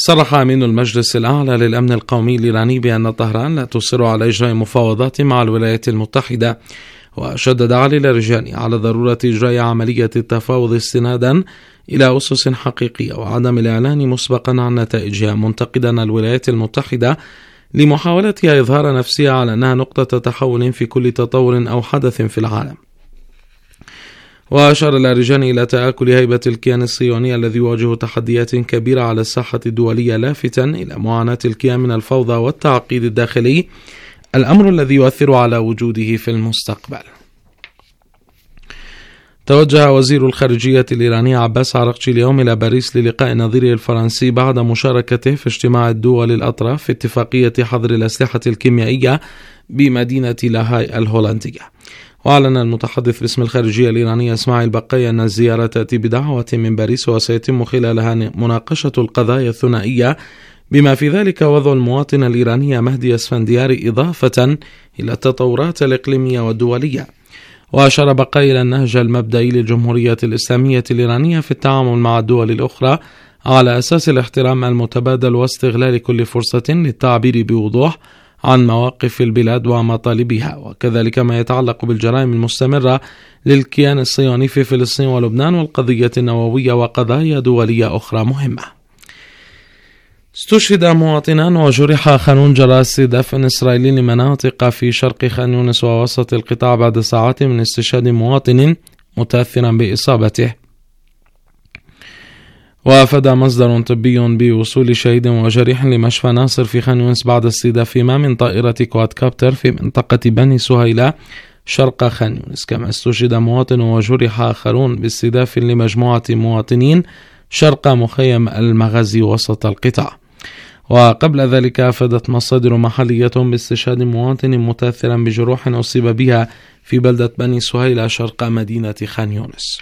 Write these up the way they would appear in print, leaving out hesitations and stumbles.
صرح أمين المجلس الأعلى للأمن القومي الإيراني بأن طهران لا تصر على إجراء مفاوضات مع الولايات المتحدة، وشدد علي لاریجانی على ضرورة إجراء عملية التفاوض استنادا إلى أسس حقيقية وعدم الإعلان مسبقا عن نتائجها، منتقدا الولايات المتحدة لمحاولتها إظهار نفسها على أنها نقطة تحول في كل تطور أو حدث في العالم. وأشار لاریجانی إلى تآكل هيبة الكيان الصهيوني الذي يواجه تحديات كبيرة على الساحة الدولية، لافتا إلى معاناة الكيان من الفوضى والتعقيد الداخلي، الأمر الذي يؤثر على وجوده في المستقبل. توجه وزير الخارجية الإيراني عباس عراقچي اليوم إلى باريس للقاء نظيره الفرنسي بعد مشاركته في اجتماع الدول الأطراف في اتفاقية حظر الأسلحة الكيميائية بمدينة لاهاي الهولندية. وأعلن المتحدث باسم الخارجية الإيرانية إسماعيل بقاي أن الزيارة تأتي بدعوة من باريس وسيتم خلالها مناقشة القضايا الثنائية، بما في ذلك وضع المواطن الإيراني مهدي اسفندياري، إضافة إلى التطورات الإقليمية والدولية. وأشار بقاي إلى النهج المبدئي للجمهورية الإسلامية الإيرانية في التعامل مع الدول الأخرى على أساس الاحترام المتبادل واستغلال كل فرصة للتعبير بوضوح عن مواقف البلاد ومطالبها، وكذلك ما يتعلق بالجرائم المستمرة للكيان الصهيوني في فلسطين ولبنان والقضية النووية وقضايا دولية أخرى مهمة. استشهد مواطنان وجرح آخرون جراء استهداف إسرائيلي لمناطق في شرق خان يونس ووسط القطاع بعد ساعات من استشهاد مواطن متأثرا بإصابته. وأفاد مصدر طبي بوصول شهيد وجريح لمشفى ناصر في خان يونس بعد استهدافهما من طائرة كوادكوبتر في منطقة بني سهيلة شرق خان يونس. كما استشهد مواطن وجرح آخرون باستهداف لمجموعة مواطنين شرق مخيم المغازي وسط القطاع. وقبل ذلك أفادت مصادر محلية باستشهاد مواطن متأثرا بجروح أصيب بها في بلدة بني سهيلة شرق مدينة خان يونس.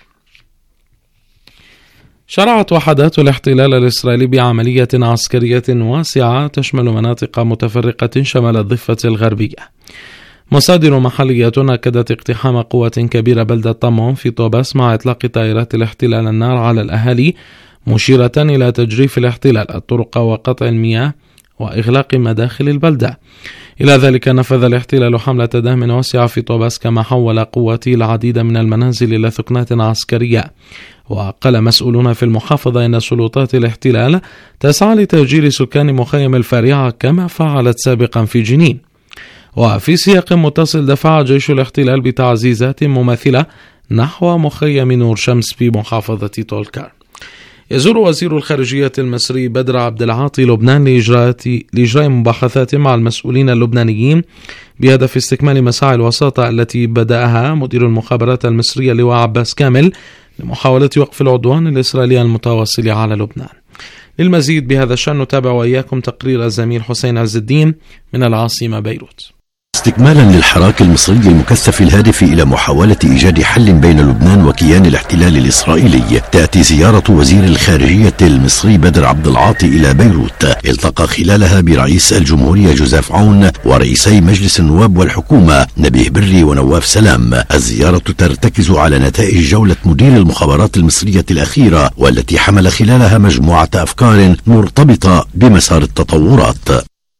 شرعت وحدات الاحتلال الإسرائيلي بعملية عسكرية واسعة تشمل مناطق متفرقة شمال الضفة الغربية. مصادر محلية أكدت اقتحام قوة كبيرة بلدة طمون في طوباس مع إطلاق طائرات الاحتلال النار على الأهالي، مشيرة إلى تجريف الاحتلال الطرق وقطع المياه وإغلاق مداخل البلدة. إلى ذلك نفذ الاحتلال حملة دهم واسعة في طوباس، كما حول قواته العديد من المنازل إلى ثقنات عسكرية. وقال مسؤولون في المحافظة إن سلطات الاحتلال تسعى لتهجير سكان مخيم الفارعة كما فعلت سابقا في جنين. وفي سياق متصل دفع جيش الاحتلال بتعزيزات مماثلة نحو مخيم نور شمس في محافظة طولكار. يزور وزير الخارجية المصري بدر عبد العاطي لبنان لإجراء مباحثات مع المسؤولين اللبنانيين بهدف استكمال مساعي الوساطة التي بدأها مدير المخابرات المصرية لواء عباس كامل لمحاولة وقف العدوان الإسرائيلي المتواصل على لبنان. للمزيد بهذا الشأن نتابع وإياكم تقرير الزميل حسين عز الدين من العاصمة بيروت. استكمالا للحراك المصري المكثف الهادف إلى محاولة إيجاد حل بين لبنان وكيان الاحتلال الإسرائيلي، تأتي زيارة وزير الخارجية المصري بدر عبد العاطي إلى بيروت، التقى خلالها برئيس الجمهورية جوزيف عون ورئيسي مجلس النواب والحكومة نبيه بري ونواف سلام. الزيارة ترتكز على نتائج جولة مدير المخابرات المصرية الأخيرة، والتي حمل خلالها مجموعة أفكار مرتبطة بمسار التطورات.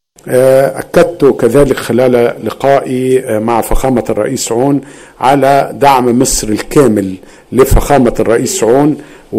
أكدت كذلك خلال لقائي مع فخامة الرئيس عون على دعم مصر الكامل لفخامة الرئيس عون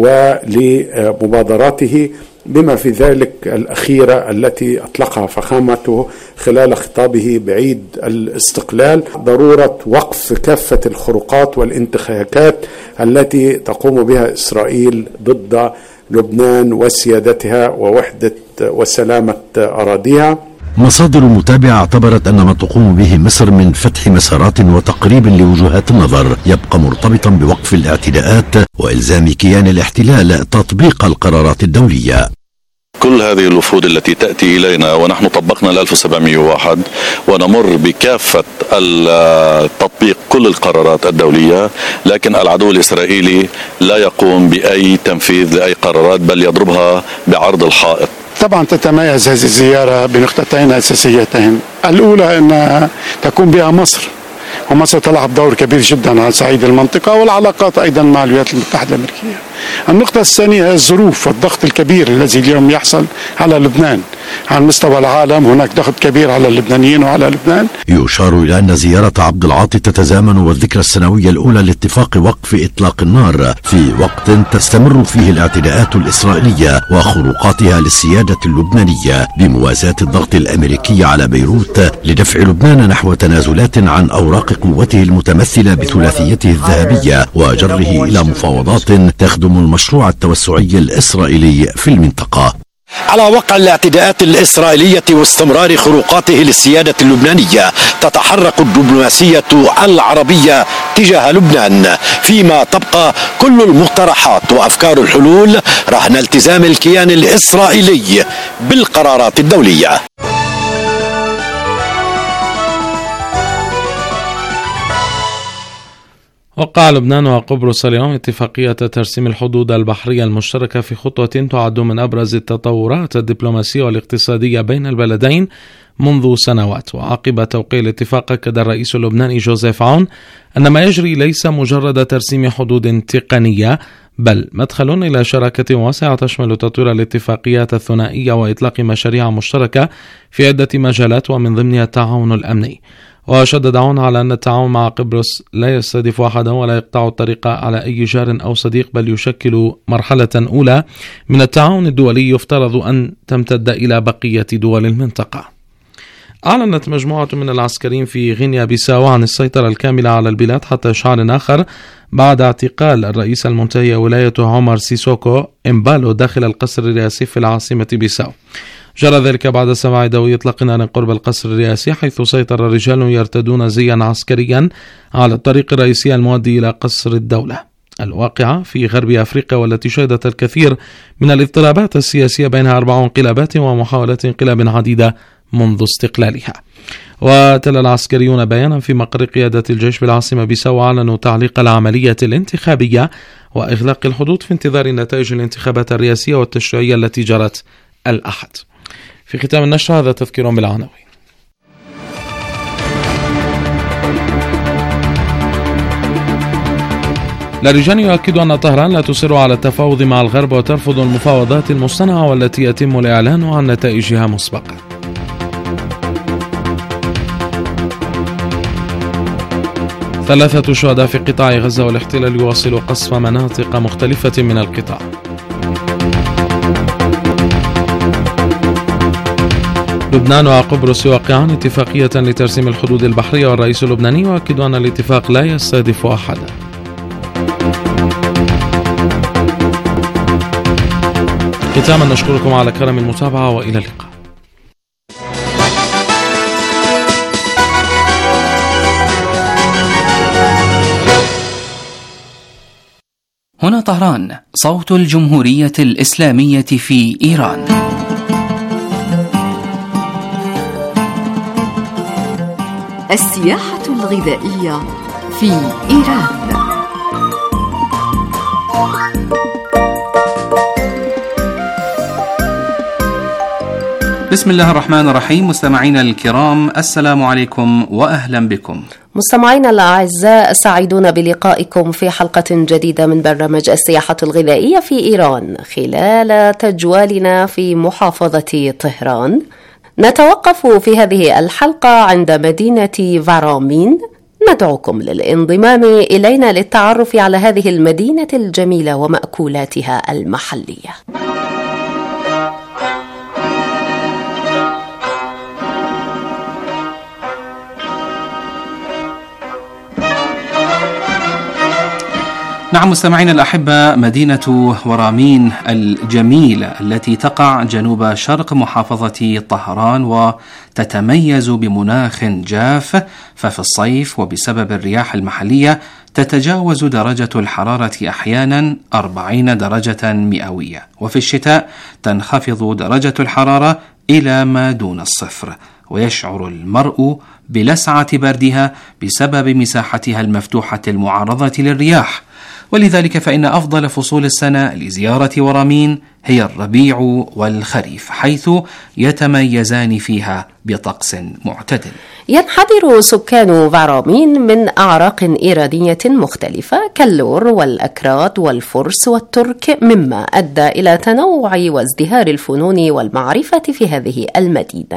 ولمبادراته، بما في ذلك الأخيرة التي أطلقها فخامته خلال خطابه بعيد الاستقلال، ضرورة وقف كافة الخروقات والانتهاكات التي تقوم بها إسرائيل ضد لبنان وسيادتها ووحدة وسلامة أراضيها. مصادر متابعة اعتبرت أن ما تقوم به مصر من فتح مسارات وتقريب لوجهات النظر يبقى مرتبطا بوقف الاعتداءات وإلزام كيان الاحتلال تطبيق القرارات الدولية. كل هذه الوفود التي تأتي إلينا ونحن طبقنا 1701 ونمر بكافة تطبيق كل القرارات الدولية، لكن العدو الإسرائيلي لا يقوم بأي تنفيذ لأي قرارات بل يضربها بعرض الحائط. طبعا تتميز هذه الزيارة بنقطتين أساسيتين، الأولى أن تكون بها مصر، ومصر تلعب دور كبير جدا على صعيد المنطقة والعلاقات أيضا مع الولايات المتحدة الأمريكية. النقطة الثانية الظروف والضغط الكبير الذي اليوم يحصل على لبنان. على مستوى العالم هناك ضغط كبير على اللبنانيين وعلى لبنان. يشار إلى أن زيارة عبد العاطي تتزامن والذكرى السنوية الأولى لاتفاق وقف إطلاق النار في وقت تستمر فيه الاعتداءات الإسرائيلية وخروقاتها للسيادة اللبنانية بمواساة الضغط الأمريكي على بيروت لدفع لبنان نحو تنازلات عن أوراق قوته المتمثلة بثلاثيته الذهبية وجره إلى مفاوضات تخدم المشروع التوسعي الإسرائيلي في المنطقة. على وقع الاعتداءات الإسرائيلية واستمرار خروقاته للسيادة اللبنانية تتحرك الدبلوماسية العربية تجاه لبنان، فيما تبقى كل المقترحات وأفكار الحلول رهن التزام الكيان الإسرائيلي بالقرارات الدولية. وقع لبنان وقبرص اليوم اتفاقية ترسيم الحدود البحرية المشتركة في خطوة تعد من أبرز التطورات الدبلوماسية والاقتصادية بين البلدين منذ سنوات. وعقب توقيع الاتفاق أكد الرئيس اللبناني جوزيف عون أن ما يجري ليس مجرد ترسيم حدود تقنية بل مدخل إلى شراكة واسعة تشمل تطوير الاتفاقيات الثنائية وإطلاق مشاريع مشتركة في عدة مجالات ومن ضمنها التعاون الأمني. وشدد عون على أن التعاون مع قبرص لا يستهدف أحدا ولا يقطع الطريق على أي جار أو صديق بل يشكل مرحلة أولى من التعاون الدولي يفترض أن تمتد إلى بقية دول المنطقة. أعلنت مجموعة من العسكريين في غينيا بيساو عن السيطرة الكاملة على البلاد حتى شهر آخر بعد اعتقال الرئيس المنتهي ولايته عمر سيسوكو إمبالو داخل القصر الرئاسي في العاصمة بيساو. جرى ذلك بعد سماع دوي إطلاق نار قرب القصر الرئاسي، حيث سيطر رجال يرتدون زيا عسكريا على الطريق الرئيسي المؤدي إلى قصر الدولة الواقعة في غرب أفريقيا، والتي شهدت الكثير من الاضطرابات السياسية بينها 4 انقلابات ومحاولات انقلاب عديدة منذ استقلالها. وتلا العسكريون بيانا في مقر قيادة الجيش بالعاصمة بيساو أعلنوا تعليق العملية الانتخابية وإغلاق الحدود في انتظار نتائج الانتخابات الرئاسية والتشريعية التي جرت الأحد. في ختام النشرة هذا تذكير بالعناوين. لاریجان يؤكد أن طهران لا تصر على التفاوض مع الغرب وترفض المفاوضات المصطنعة والتي يتم الإعلان عن نتائجها مسبقا. ثلاثة شهداء في قطاع غزة والاحتلال يواصل قصف مناطق مختلفة من القطاع. لبنان وقبرص يوقعان اتفاقية لترسيم الحدود البحرية، والرئيس اللبناني يؤكد أن الاتفاق لا يستهدف أحدا. ختاما نشكركم على كرم المتابعة وإلى اللقاء. هنا طهران، صوت الجمهورية الإسلامية في إيران. السياحة الغذائية في إيران. بسم الله الرحمن الرحيم. مستمعينا الكرام، السلام عليكم وأهلا بكم. مستمعينا الأعزاء، سعيدون بلقائكم في حلقة جديدة من برنامج السياحة الغذائية في إيران. خلال تجوالنا في محافظة طهران نتوقف في هذه الحلقة عند مدينة فارامين. ندعوكم للانضمام إلينا للتعرف على هذه المدينة الجميلة ومأكولاتها المحلية. نعم مستمعينا الأحبة، مدينة ورامين الجميلة التي تقع جنوب شرق محافظة طهران وتتميز بمناخ جاف، ففي الصيف وبسبب الرياح المحلية تتجاوز درجة الحرارة أحيانا 40 درجة مئوية، وفي الشتاء تنخفض درجة الحرارة إلى ما دون الصفر، ويشعر المرء بلسعة بردها بسبب مساحتها المفتوحة المعرضة للرياح. ولذلك فإن أفضل فصول السنة لزيارة ورامين هي الربيع والخريف، حيث يتميزان فيها بطقس معتدل. ينحدر سكان فارامين من أعراق إيرانية مختلفة كاللور والأكراد والفرس والترك، مما أدى إلى تنوع وازدهار الفنون والمعرفة في هذه المدينة.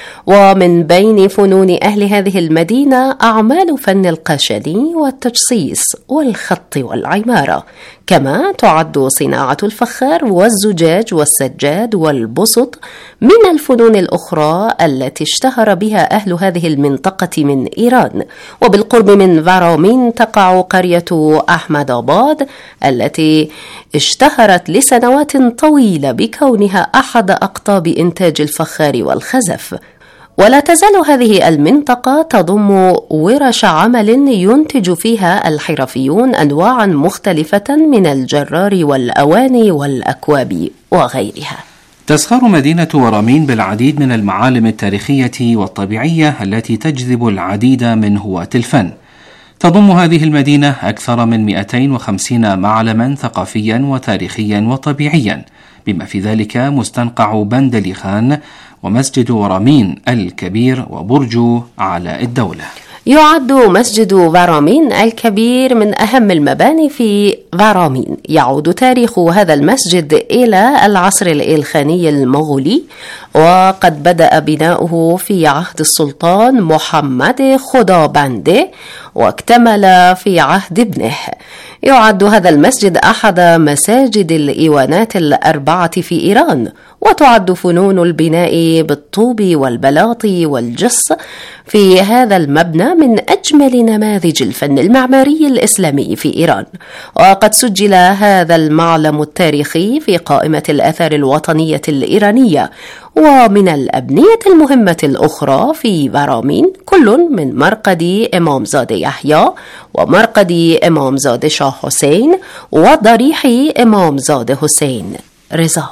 ومن بين فنون أهل هذه المدينة أعمال فن القاشلي والتجصيص والخط والعمارة، كما تعد صناعة الفخار والزجاج والسجاد والبسط من الفنون الأخرى التي اشتهر بها أهل هذه المنطقة من إيران. وبالقرب من فارامين تقع قرية أحمد آباد التي اشتهرت لسنوات طويلة بكونها أحد أقطاب إنتاج الفخار والخزف. ولا تزال هذه المنطقة تضم ورش عمل ينتج فيها الحرفيون أنواعا مختلفة من الجرار والأواني والأكواب وغيرها. تزخر مدينة ورامين بالعديد من المعالم التاريخية والطبيعية التي تجذب العديد من هواة الفن. تضم هذه المدينة أكثر من 250 معلما ثقافيا وتاريخيا وطبيعيا، بما في ذلك مستنقع بندلي خان ومسجد ورامين الكبير وبرج علاء الدولة. يعد مسجد فارامين الكبير من أهم المباني في فارامين. يعود تاريخ هذا المسجد إلى العصر الإلخاني المغولي، وقد بدأ بناؤه في عهد السلطان محمد خدابنده واكتمل في عهد ابنه. يعد هذا المسجد أحد مساجد الإيوانات الأربعة في إيران، وتعد فنون البناء بالطوب والبلاط والجص في هذا المبنى من أجمل نماذج الفن المعماري الإسلامي في إيران. وقد سجل هذا المعلم التاريخي في قائمة الآثار الوطنية الإيرانية. ومن الأبنية المهمة الأخرى في فارامين كل من مرقد إمام زاده يحيى ومرقد إمام زاده شاه حسين وضريح إمام زاده حسين رضا.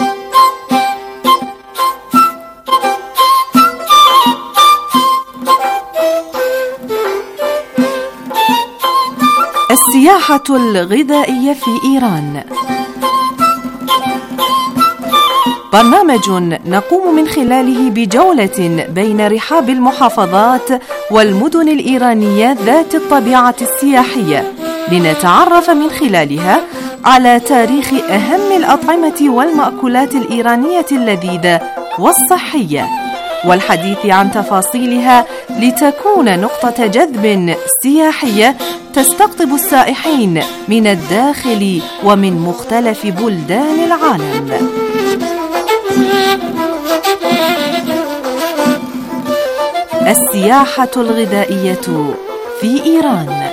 السياحة الغذائية في إيران، برنامج نقوم من خلاله بجولة بين رحاب المحافظات والمدن الإيرانية ذات الطبيعة السياحية، لنتعرف من خلالها على تاريخ أهم الأطعمة والمأكولات الإيرانية اللذيذة والصحية، والحديث عن تفاصيلها لتكون نقطة جذب سياحية تستقطب السائحين من الداخل ومن مختلف بلدان العالم. السياحة الغذائية في إيران.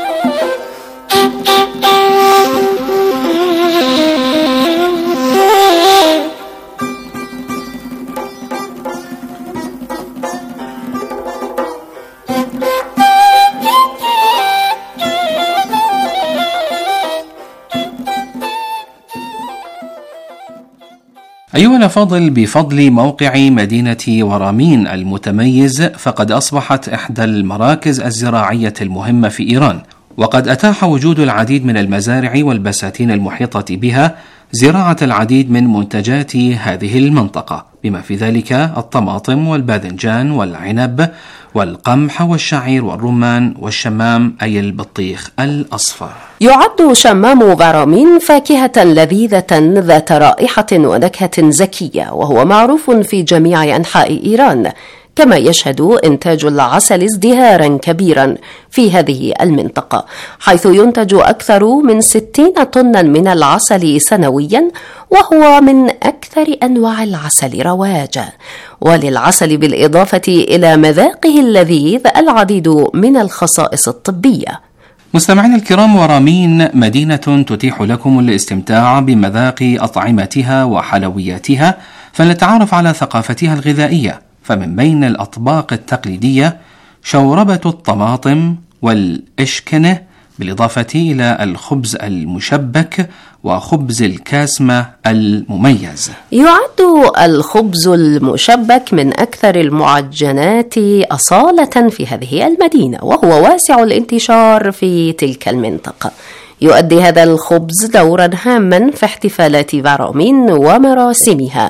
أيها الأفاضل، بفضل موقع مدينة ورامين المتميز فقد أصبحت إحدى المراكز الزراعية المهمة في إيران، وقد أتاح وجود العديد من المزارع والبساتين المحيطة بها زراعة العديد من منتجات هذه المنطقة، بما في ذلك الطماطم والباذنجان والعنب والقمح والشعير والرمان والشمام أي البطيخ الأصفر. يعد شمام فارامين فاكهة لذيذة ذات رائحة ونكهة زكية، وهو معروف في جميع أنحاء إيران. كما يشهد إنتاج العسل ازدهارا كبيرا في هذه المنطقة، حيث ينتج أكثر من 60 طنا من العسل سنويا، وهو من أكثر أنواع العسل رواجا. وللعسل بالإضافة إلى مذاقه اللذيذ العديد من الخصائص الطبية. مستمعينا الكرام، ورامين مدينة تتيح لكم الاستمتاع بمذاق أطعمتها وحلوياتها، فلنتعرف على ثقافتها الغذائية. فمن بين الأطباق التقليدية شوربة الطماطم والإشكنة، بالإضافة إلى الخبز المشبك وخبز الكاسمة المميز. يعد الخبز المشبك من أكثر المعجنات أصالة في هذه المدينة، وهو واسع الانتشار في تلك المنطقة. يؤدي هذا الخبز دورا هاما في احتفالات فارامين ومراسمها،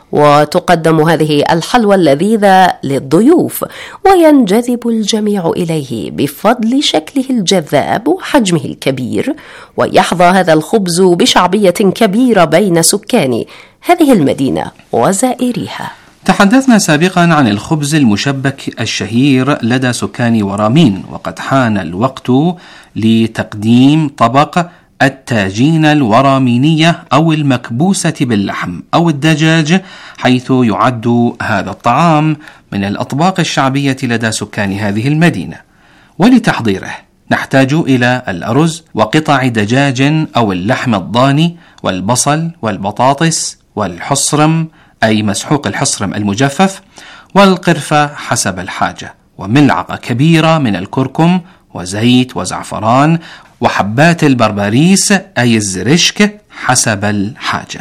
وتقدم هذه الحلوى اللذيذة للضيوف، وينجذب الجميع إليه بفضل شكله الجذاب وحجمه الكبير، ويحظى هذا الخبز بشعبية كبيرة بين سكان هذه المدينة وزائريها. تحدثنا سابقا عن الخبز المشبك الشهير لدى سكان ورامين، وقد حان الوقت لتقديم طبق التاجين الورامينية أو المكبوسة باللحم أو الدجاج، حيث يعد هذا الطعام من الأطباق الشعبية لدى سكان هذه المدينة. ولتحضيره نحتاج إلى الأرز وقطع دجاج أو اللحم الضاني والبصل والبطاطس والحصرم أي مسحوق الحصرم المجفف والقرفة حسب الحاجة، وملعقة كبيرة من الكركم وزيت وزعفران وحبات البربريس أي الزرشك حسب الحاجة.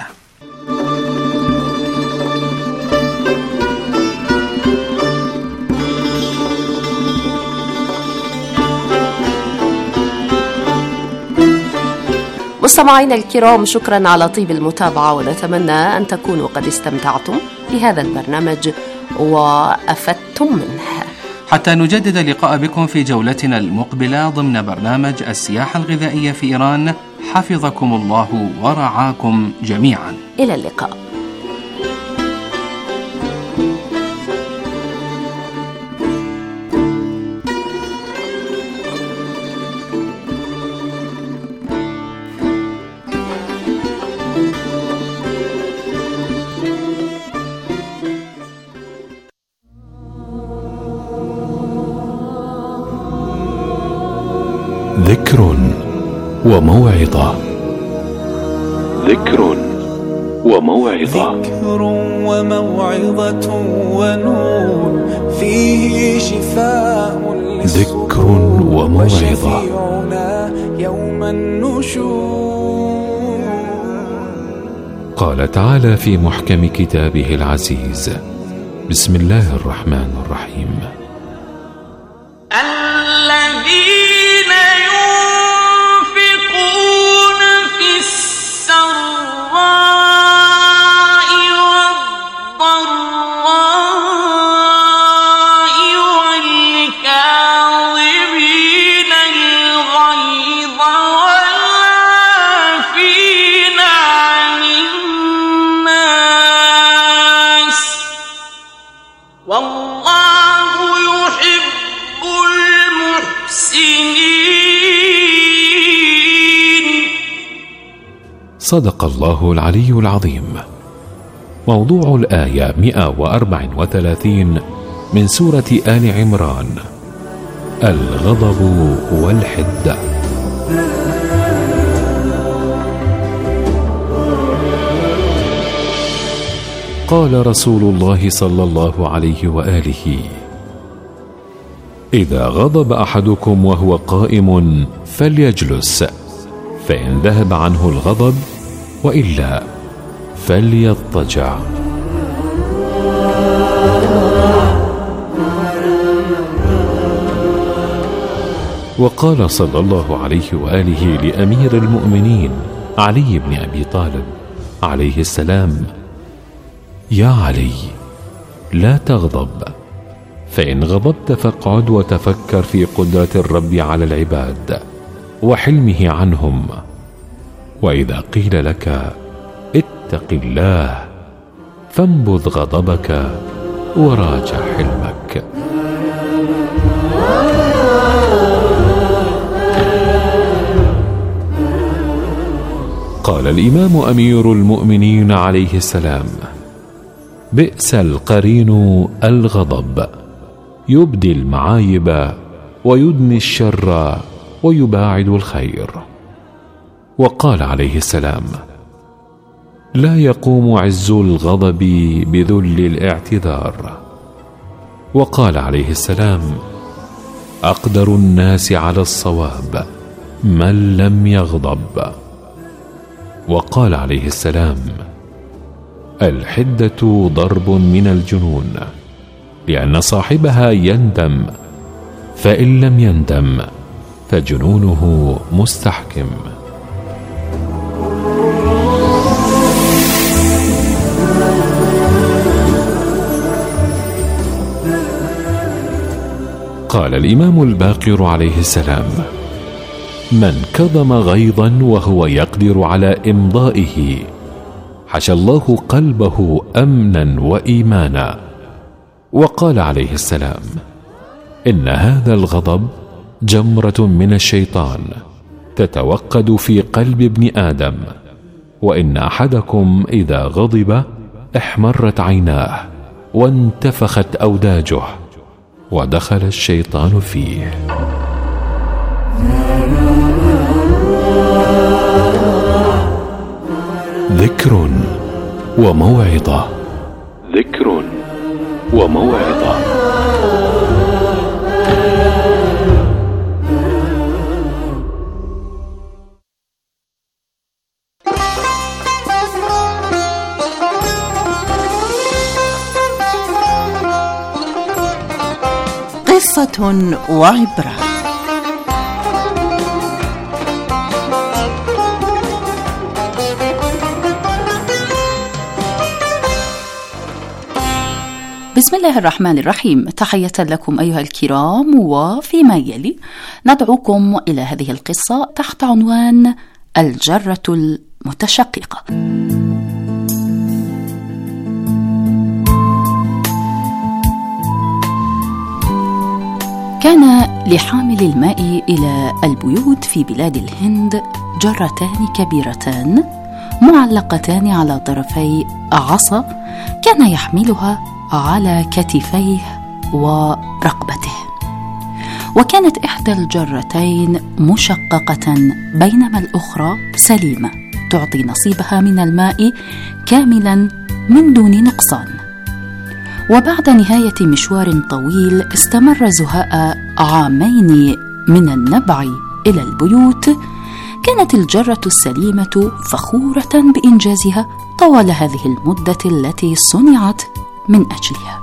مستمعينا الكرام، شكرا على طيب المتابعة، ونتمنى أن تكونوا قد استمتعتم بهذا البرنامج وأفدتم منه. حتى نجدد اللقاء بكم في جولتنا المقبلة ضمن برنامج السياحة الغذائية في إيران، حفظكم الله ورعاكم جميعا. إلى اللقاء. ذكر وموعظة. ذكر وموعظة. ذكر وموعظة ونور فيه شفاء. ذكر وموعظة. يوم النشور. قال تعالى في محكم كتابه العزيز: بسم الله الرحمن الرحيم: صدق الله العلي العظيم. موضوع الآية 134 من سورة آل عمران: الغضب والحدة. قال رسول الله صلى الله عليه وآله: إذا غضب أحدكم وهو قائم فليجلس، فإن ذهب عنه الغضب وإلا فليضطجع. وقال صلى الله عليه وآله لأمير المؤمنين علي بن أبي طالب عليه السلام: يا علي، لا تغضب، فإن غضبت فاقعد وتفكر في قدرة الرب على العباد وحلمه عنهم، وإذا قيل لك اتق الله فانبذ غضبك وراجع حلمك. قال الإمام أمير المؤمنين عليه السلام: بئس القرين الغضب، يبدي المعايب ويدني الشر ويباعد الخير. وقال عليه السلام: لا يقوم عز الغضب بذل الاعتذار. وقال عليه السلام: أقدر الناس على الصواب من لم يغضب. وقال عليه السلام: الحدة ضرب من الجنون، لأن صاحبها يندم، فإن لم يندم فجنونه مستحكم. قال الإمام الباقر عليه السلام: من كظم غيظا وهو يقدر على إمضائه حشى الله قلبه أمنا وإيمانا. وقال عليه السلام: إن هذا الغضب جمرة من الشيطان تتوقد في قلب ابن آدم، وإن أحدكم إذا غضب احمرت عيناه وانتفخت أوداجه ودخل الشيطان فيه. ذكر وموعظة، ذكر وموعظة. قصة وعبرة. بسم الله الرحمن الرحيم. تحية لكم أيها الكرام، وفيما يلي ندعوكم إلى هذه القصة تحت عنوان الجرة المتشققة. كان لحامل الماء إلى البيوت في بلاد الهند جرتان كبيرتان معلقتان على طرفي عصا كان يحملها على كتفيه ورقبته، وكانت إحدى الجرتين مشققة بينما الأخرى سليمة تعطي نصيبها من الماء كاملا من دون نقصان. وبعد نهاية مشوار طويل استمر زهاء عامين من النبع إلى البيوت، كانت الجرة السليمة فخورة بإنجازها طوال هذه المدة التي صنعت من أجلها،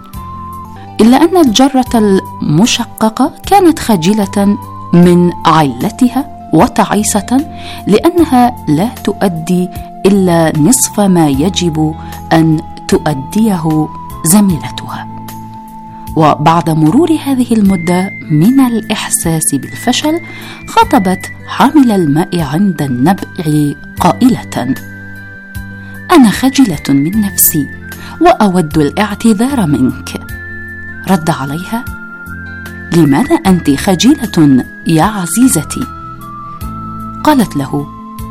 إلا أن الجرة المشققة كانت خجلة من عيلتها وتعيسة لأنها لا تؤدي إلا نصف ما يجب أن تؤديه زميلتها. وبعد مرور هذه المدة من الإحساس بالفشل خطبت حامل الماء عند النبع قائلة: أنا خجلة من نفسي وأود الاعتذار منك. رد عليها: لماذا أنت خجلة يا عزيزتي؟ قالت له: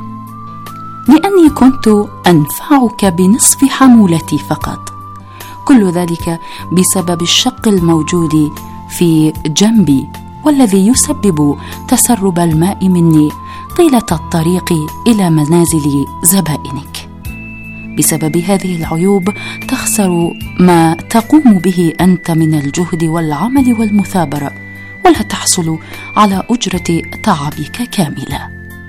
لأني كنت أنفعك بنصف حمولتي فقط، كل ذلك بسبب الشق الموجود في جنبي والذي يسبب تسرب الماء مني طيلة الطريق إلى منازل زبائنك. بسبب هذه العيوب تخسر ما تقوم به أنت من الجهد والعمل والمثابرة، ولا تحصل على أجرة تعبك كاملة.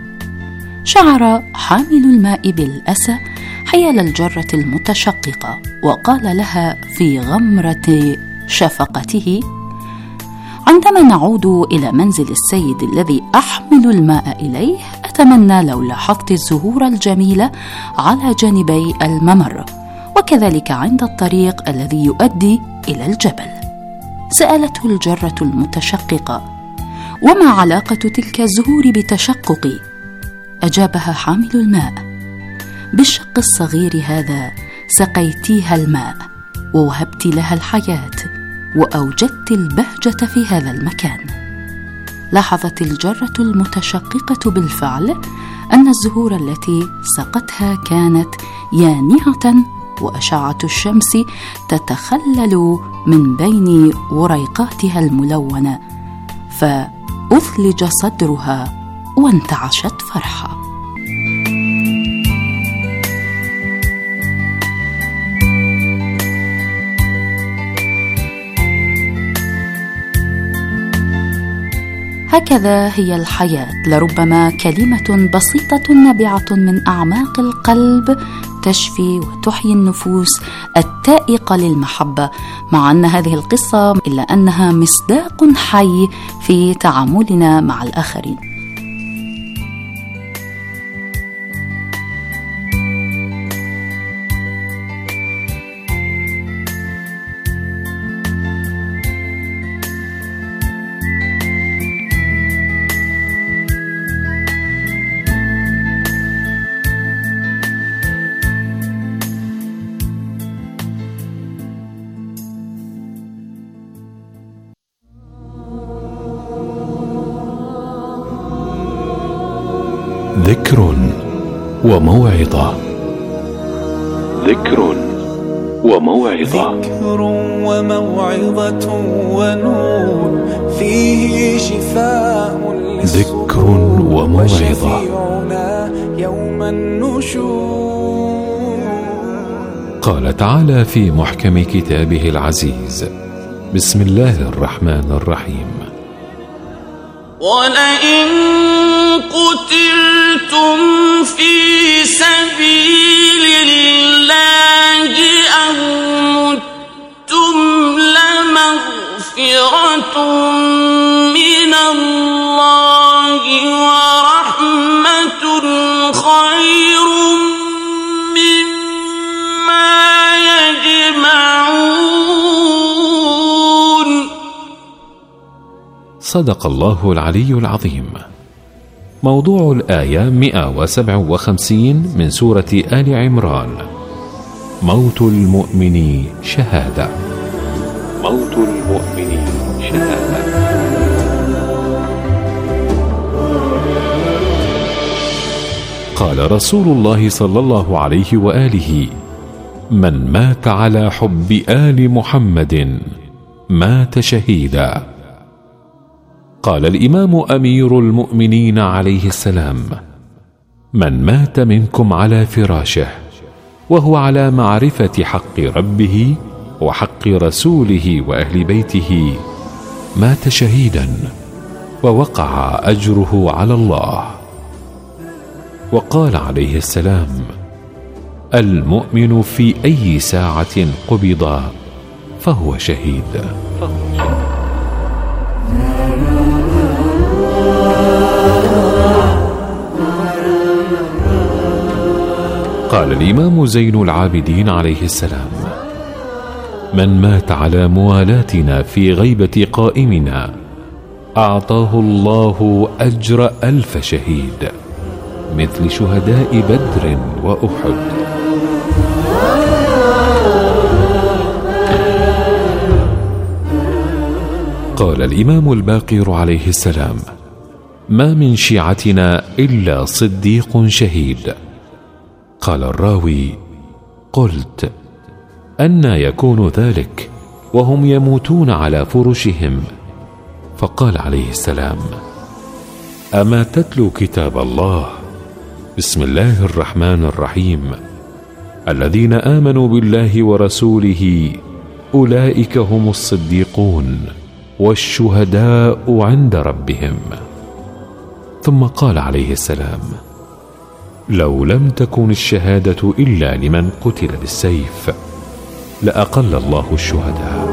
شعر حامل الماء بالأسى حيال الجرة المتشققة، وقال لها في غمرة شفقته: عندما نعود إلى منزل السيد الذي أحمل الماء إليه أتمنى لو لاحظت الزهور الجميلة على جانبي الممر، وكذلك عند الطريق الذي يؤدي إلى الجبل. سألته الجرة المتشققة: وما علاقة تلك الزهور بتشققي؟ أجابها حامل الماء: بالشق الصغير هذا سقيتيها الماء ووهبت لها الحياة وأوجدت البهجة في هذا المكان. لاحظت الجرة المتشققة بالفعل أن الزهور التي سقتها كانت يانعة، وأشعة الشمس تتخلل من بين وريقاتها الملونة، فأثلج صدرها وانتعشت فرحة. هكذا هي الحياة، لربما كلمة بسيطة نابعة من أعماق القلب تشفي وتحيي النفوس التائقة للمحبة، مع أن هذه القصة إلا أنها مصداق حي في تعاملنا مع الآخرين. ذكر وموعظة. ذكر وموعظة. ذكر وموعظة ونور فيه شفاء ذكر وموعظة. يوم النشور. قال تعالى في محكم كتابه العزيز: بسم الله الرحمن الرحيم: ولئن قتلتم في سبيل الله أو متم لمغفرة من الله ورحمة خير مما يجمعون. صدق الله العلي العظيم. موضوع الآية 157 من سورة آل عمران: موت المؤمن شهادة. موت المؤمن شهادة. قال رسول الله صلى الله عليه وآله: من مات على حب آل محمد مات شهيدا. قال الإمام أمير المؤمنين عليه السلام: من مات منكم على فراشه وهو على معرفة حق ربه وحق رسوله وأهل بيته مات شهيدا ووقع أجره على الله. وقال عليه السلام: المؤمن في أي ساعة قبض فهو شهيد. قال الإمام زين العابدين عليه السلام: من مات على موالاتنا في غيبة قائمنا أعطاه الله أجر 1000 شهيد مثل شهداء بدر وأحد. قال الإمام الباقر عليه السلام: ما من شيعتنا إلا صديق شهيد. قال الراوي: قلت: أنى يكون ذلك وهم يموتون على فرشهم؟ فقال عليه السلام: أما تتلو كتاب الله؟ بسم الله الرحمن الرحيم: الذين آمنوا بالله ورسوله أولئك هم الصديقون والشهداء عند ربهم. ثم قال عليه السلام: لو لم تكن الشهادة إلا لمن قتل بالسيف لأقل الله الشهداء.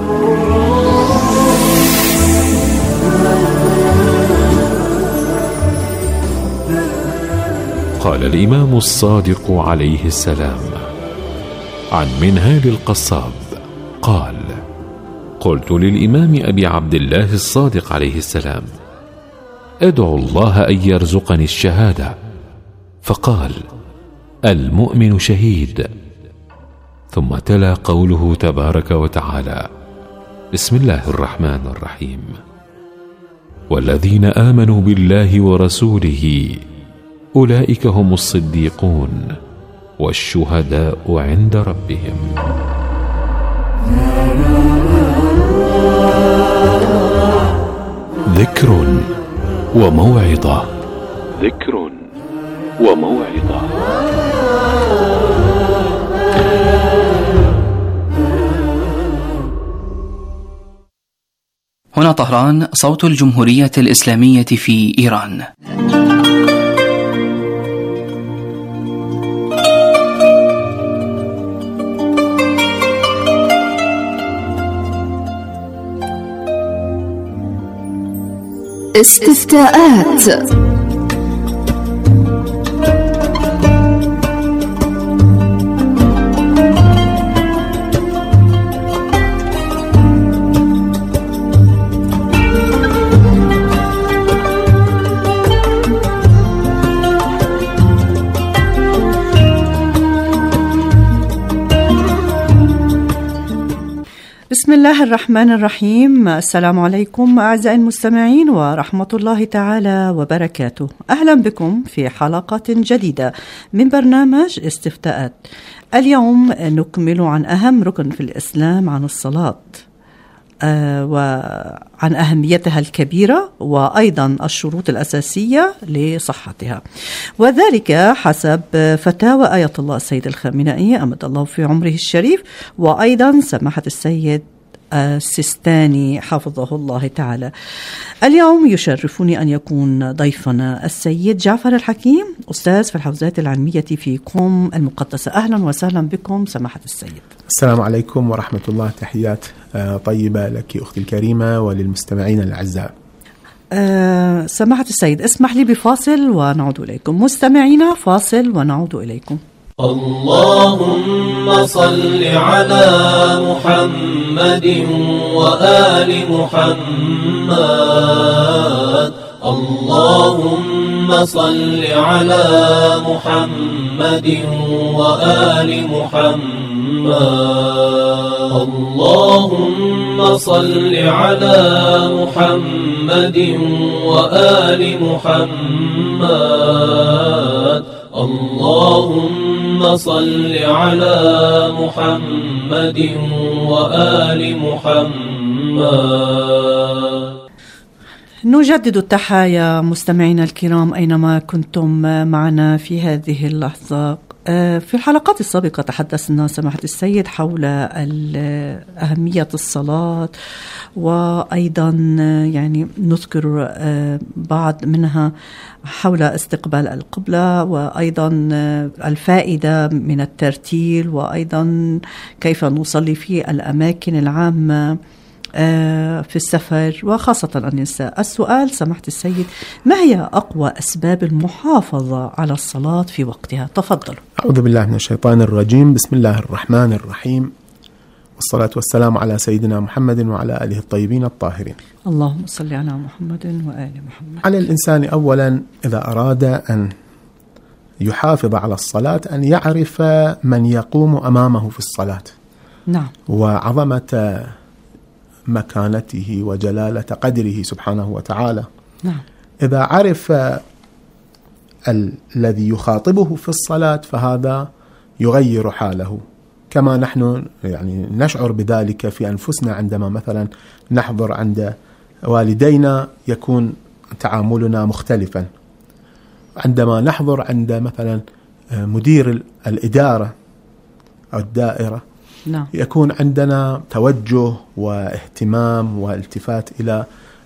قال الإمام الصادق عليه السلام عن منهال القصاب قال: قلت للإمام أبي عبد الله الصادق عليه السلام: ادعو الله أن يرزقني الشهادة. فقال: المؤمن شهيد. ثم تلا قوله تبارك وتعالى: بسم الله الرحمن الرحيم: والذين آمنوا بالله ورسوله أولئك هم الصديقون والشهداء عند ربهم. ذكر وموعظة. ذكر وموعظة. هنا طهران، صوت الجمهورية الإسلامية في إيران. استفتاءات. بسم الله الرحمن الرحيم. السلام عليكم أعزائي المستمعين ورحمة الله تعالى وبركاته. أهلا بكم في حلقة جديدة من برنامج استفتاءات. اليوم نكمل عن أهم ركن في الإسلام، عن الصلاة وعن أهميتها الكبيرة وأيضا الشروط الأساسية لصحتها، وذلك حسب فتاوى آية الله السيد الخامنئي أمد الله في عمره الشريف، وأيضا سماحة السيد السيستاني حفظه الله تعالى. اليوم يشرفني أن يكون ضيفنا السيد جعفر الحكيم، أستاذ في الحوزات العلمية في قم المقدسة. أهلا وسهلا بكم سماحة السيد. السلام عليكم ورحمة الله. تحيات طيبة لك أختي الكريمة وللمستمعين الأعزاء. سماحة السيد، اسمح لي بفاصل ونعود إليكم. مستمعينا فاصل ونعود إليكم. اللهم صل على محمد وآل محمد. اللهم صل على محمد وآل محمد. اللهم صل على محمد وآل محمد. اللهم صل على محمد وآل محمد. نجدد التحايا مستمعينا الكرام أينما كنتم معنا في هذه اللحظة. في الحلقات السابقة تحدثنا سماحة السيد حول أهمية الصلاة، وأيضا يعني نذكر بعض منها حول استقبال القبلة، وأيضا الفائدة من الترتيل، وأيضا كيف نصلي في الأماكن العامة في السفر وخاصة النساء. السؤال سماحة السيد، ما هي أقوى أسباب المحافظة على الصلاة في وقتها؟ تفضل. أعوذ بالله من الشيطان الرجيم. بسم الله الرحمن الرحيم، والصلاة والسلام على سيدنا محمد وعلى آله الطيبين الطاهرين. اللهم صل على محمد وآل محمد. على الإنسان أولا إذا أراد أن يحافظ على الصلاة أن يعرف من يقوم أمامه في الصلاة. نعم. وعظمة مكانته وجلالة قدره سبحانه وتعالى. نعم. إذا عرف الذي يخاطبه في الصلاة فهذا يغير حاله، كما نحن يعني نشعر بذلك في أنفسنا عندما مثلا نحضر عند والدينا يكون تعاملنا مختلفا، عندما نحضر عند مثلا مدير الإدارة أو الدائرة نعم. يكون عندنا توجه واهتمام والتفات إلى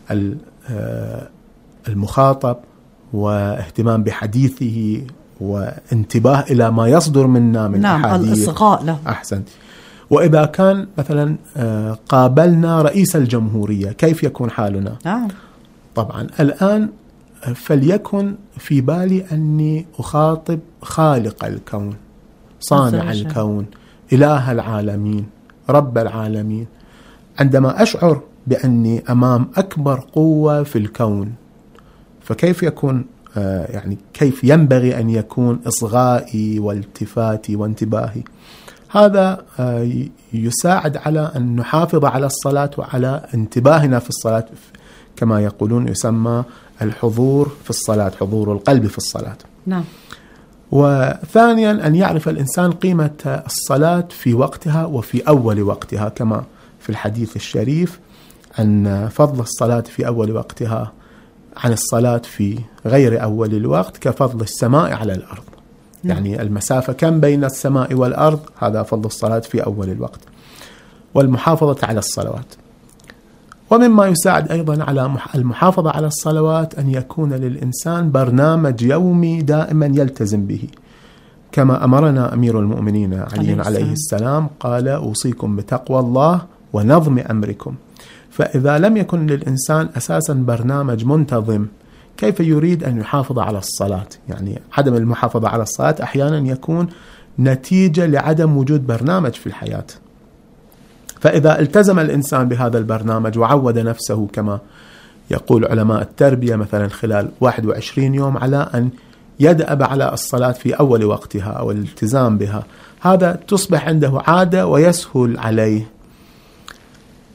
المخاطب واهتمام بحديثه وانتباه إلى ما يصدر منا من نعم. أحاديث. الإصغاء له. أحسنت. وإذا كان مثلا قابلنا رئيس الجمهورية كيف يكون حالنا؟ نعم. طبعا الآن فليكن في بالي أني أخاطب خالق الكون، صانع الكون، إله العالمين، رب العالمين. عندما أشعر بأني أمام أكبر قوة في الكون فكيف يكون يعني كيف ينبغي أن يكون إصغائي والتفاتي وانتباهي؟ هذا يساعد على أن نحافظ على الصلاة وعلى انتباهنا في الصلاة، كما يقولون يسمى الحضور في الصلاة، حضور القلب في الصلاة. نعم. وثانيا أن يعرف الإنسان قيمة الصلاة في وقتها وفي أول وقتها، كما في الحديث الشريف أن فضل الصلاة في أول وقتها عن الصلاة في غير أول الوقت كفضل السماء على الأرض. يعني المسافة كم بين السماء والأرض، هذا فضل الصلاة في أول الوقت. والمحافظة على الصلوات. ومما يساعد أيضا على المحافظة على الصلوات أن يكون للإنسان برنامج يومي دائما يلتزم به، كما أمرنا أمير المؤمنين علي عليه السلام، قال أوصيكم بتقوى الله ونظم أمركم. فإذا لم يكن للإنسان أساسا برنامج منتظم كيف يريد أن يحافظ على الصلاة؟ يعني عدم المحافظة على الصلاة أحيانا يكون نتيجة لعدم وجود برنامج في الحياة. فإذا التزم الإنسان بهذا البرنامج وعود نفسه كما يقول علماء التربية مثلا خلال 21 يوم على أن يدأب على الصلاة في أول وقتها أو الالتزام بها، هذا تصبح عنده عادة ويسهل عليه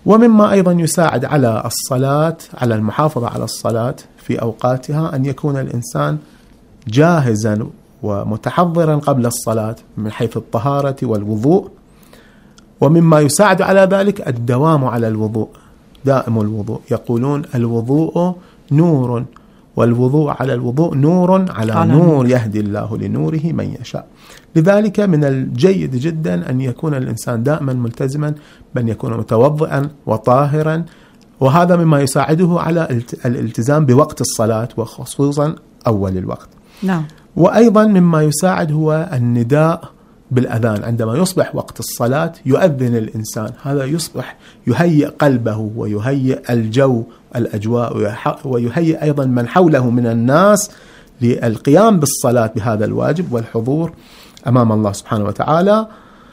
ومما أيضا يساعد على الصلاة، على المحافظة على الصلاة في أوقاتها، أن يكون الإنسان جاهزا ومتحضرا قبل الصلاة من حيث الطهارة والوضوء. ومما يساعد على ذلك الدوام على الوضوء، دائم الوضوء. يقولون الوضوء نور، والوضوء على الوضوء نور على نور يهدي الله لنوره من يشاء. لذلك من الجيد جدا أن يكون الإنسان دائما ملتزما بأن يكون متوضئا وطاهرا، وهذا مما يساعده على الالتزام بوقت الصلاة وخصوصا أول الوقت. نعم. وأيضا مما يساعد هو النداء بالأذان عندما يصبح وقت الصلاة، يؤذن الإنسان، هذا يصبح يهيئ قلبه ويهيئ الجو الأجواء ويهيئ أيضا من حوله من الناس للقيام بالصلاة بهذا الواجب والحضور أمام الله سبحانه وتعالى.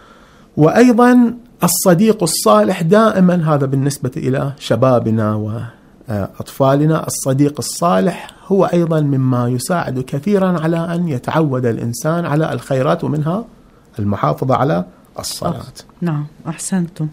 وأيضا الصديق الصالح دائما، هذا بالنسبة إلى شبابنا وأطفالنا، الصديق الصالح هو أيضا مما يساعد كثيرا على أن يتعود الإنسان على الخيرات، ومنها المحافظة على الصلاة. نعم، أحسنتم.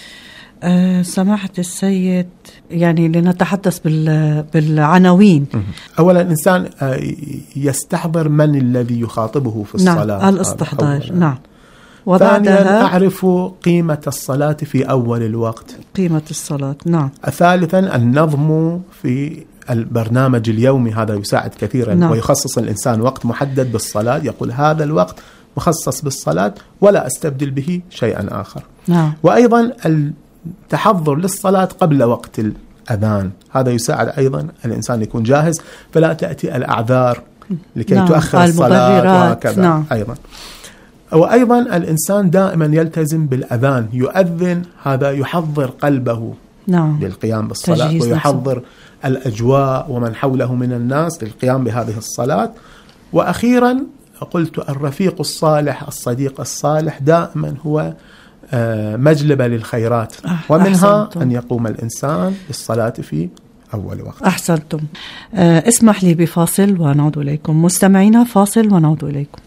سماحة السيد، يعني لنتحدث بالعناوين. أولا الإنسان يستحضر من الذي يخاطبه في الصلاة. نعم، الاستحضار. نعم. ثانيا أعرف قيمة الصلاة في أول الوقت. قيمة الصلاة. نعم. ثالثا النظم في البرنامج اليومي، هذا يساعد كثيرا. نعم. ويخصص الإنسان وقت محدد بالصلاة، يقول هذا الوقت مخصص بالصلاة ولا أستبدل به شيئا آخر. نعم. وأيضا التحضر للصلاة قبل وقت الأذان، هذا يساعد أيضا الإنسان يكون جاهز، فلا تأتي الأعذار لكي نعم. تؤخر الصلاة وهكذا. نعم. أيضا. وأيضا الإنسان دائما يلتزم بالأذان، يؤذن، هذا يحضر قلبه نعم. للقيام بالصلاة، ويحضر الأجواء ومن حوله من الناس للقيام بهذه الصلاة. وأخيرا قلت الرفيق الصالح، الصديق الصالح دائما هو مجلبة للخيرات، ومنها أحسنتم. أن يقوم الإنسان بالصلاة في أول وقت. أحسنتم. اسمح لي بفاصل ونعود إليكم. مستمعينا، فاصل ونعود إليكم.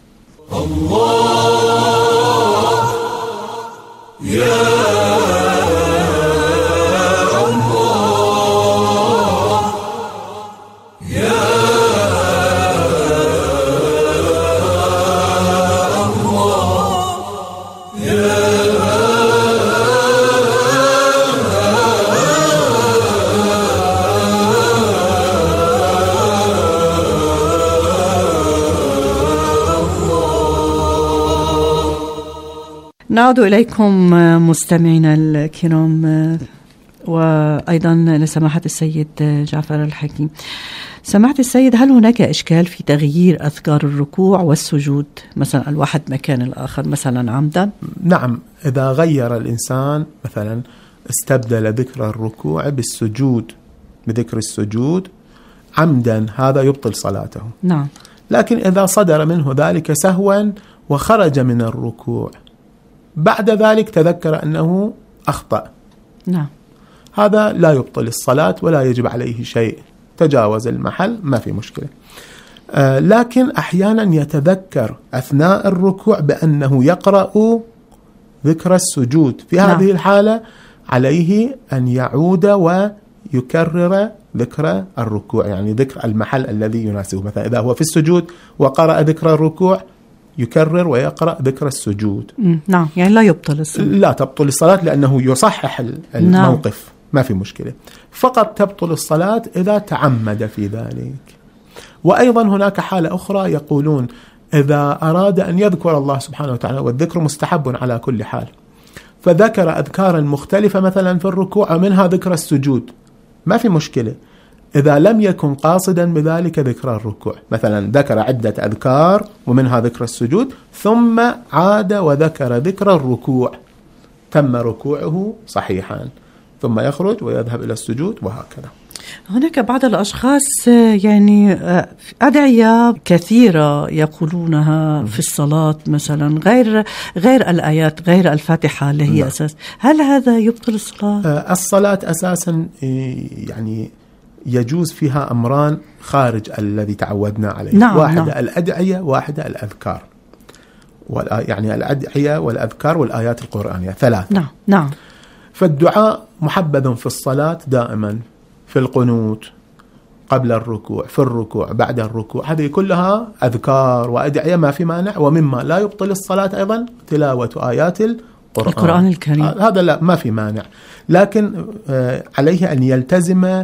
الله يا نعود إليكم مستمعينا الكرام، وأيضا لسماحة السيد جعفر الحكيم. سماحة السيد، هل هناك إشكال في تغيير أذكار الركوع والسجود، مثلا الواحد مكان الآخر مثلا عمدا؟ نعم، إذا غير الإنسان مثلا استبدل ذكر الركوع بالسجود بذكر السجود عمدا، هذا يبطل صلاته. نعم. لكن إذا صدر منه ذلك سهوا وخرج من الركوع بعد ذلك تذكر أنه أخطأ، نعم، هذا لا يبطل الصلاة ولا يجب عليه شيء، تجاوز المحل ما في مشكلة. لكن أحيانا يتذكر أثناء الركوع بأنه يقرأ ذكر السجود، في هذه الحالة عليه أن يعود ويكرر ذكر الركوع، يعني ذكر المحل الذي يناسبه. مثلا إذا هو في السجود وقرأ ذكر الركوع يكرر ويقرأ ذكر السجود. نعم، يعني لا يبطل الصلاة. لا تبطل الصلاة لأنه يصحح الموقف. نعم. ما في مشكلة، فقط تبطل الصلاة إذا تعمد في ذلك. وأيضا هناك حالة أخرى يقولون إذا أراد أن يذكر الله سبحانه وتعالى، والذكر مستحب على كل حال، فذكر أذكارا مختلفة مثلا في الركوع ومنها ذكر السجود، ما في مشكلة إذا لم يكن قاصدا بذلك ذكر الركوع. مثلا ذكر عدة أذكار ومنها ذكر السجود، ثم عاد وذكر ذكر الركوع، تم ركوعه صحيحا، ثم يخرج ويذهب إلى السجود وهكذا. هناك بعض الأشخاص يعني أدعية كثيرة يقولونها في الصلاة مثلا غير الآيات، غير الفاتحة اللي هي أساس. هل هذا يبطل الصلاة؟ الصلاة أساسا يعني يجوز فيها أمران خارج الذي تعودنا عليه. نعم، واحدة نعم. الأدعية، واحدة الأذكار، يعني الأدعية والأذكار والآيات القرآنية، ثلاث. نعم، نعم. فالدعاء محبذ في الصلاة دائما، في القنوت، قبل الركوع، في الركوع، بعد الركوع، هذه كلها أذكار وأدعية ما في مانع. ومما لا يبطل الصلاة أيضا تلاوة آيات القرآن الكريم، هذا لا ما في مانع، لكن عليه أن يلتزم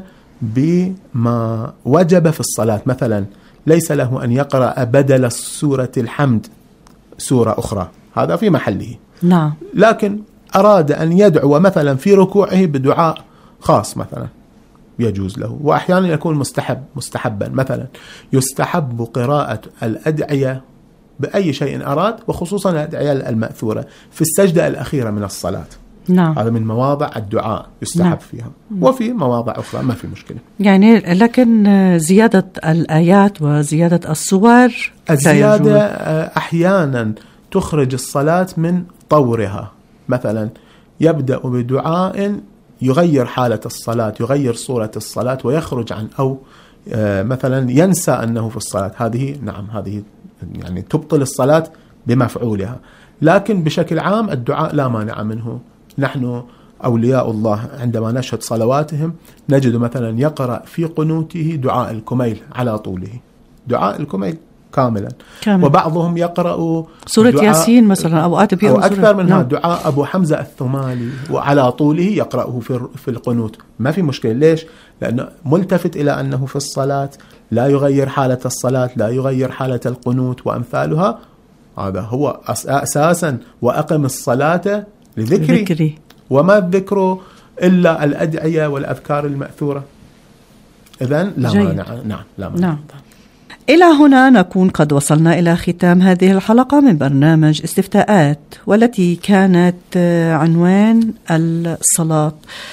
بما وجب في الصلاة. مثلا ليس له أن يقرأ بدل سورة الحمد سورة أخرى، هذا في محله. نعم. لكن أراد أن يدعو مثلا في ركوعه بدعاء خاص مثلا يجوز له. وأحيانا يكون مستحبا، مثلا يستحب قراءة الأدعية بأي شيء أراد، وخصوصا الأدعية المأثورة في السجدة الأخيرة من الصلاة. نعم. هذا من مواضع الدعاء يستحب. نعم. فيها، وفي مواضع أخرى ما في مشكلة. يعني لكن زيادة الآيات وزيادة الصور، الزيادة أحيانا تخرج الصلاة من طورها. مثلا يبدأ بدعاء يغير حالة الصلاة، يغير صورة الصلاة ويخرج عن، أو مثلا ينسى أنه في الصلاة، هذه نعم هذه يعني تبطل الصلاة بمفعولها. لكن بشكل عام الدعاء لا مانع منه. نحن أولياء الله عندما نشهد صلواتهم نجد مثلا يقرأ في قنوته دعاء الكميل على طوله، دعاء الكميل كاملا. وبعضهم يقرأ سورة ياسين مثلا أو أكثر منها. دعاء أبو حمزة الثمالي وعلى طوله يقرأه في القنوت، ما في مشكلة. ليش؟ لأنه ملتفت إلى أنه في الصلاة، لا يغير حالة الصلاة، لا يغير حالة القنوت وأمثالها. هذا هو أساسا، وأقم الصلاة لذكري. وما الذكر إلا الأدعية والأذكار المأثورة. إذن لا مانع. نعم لا مانع. نعم. إلى هنا نكون قد وصلنا إلى ختام هذه الحلقة من برنامج استفتاءات، والتي كانت عنوان الصلاة.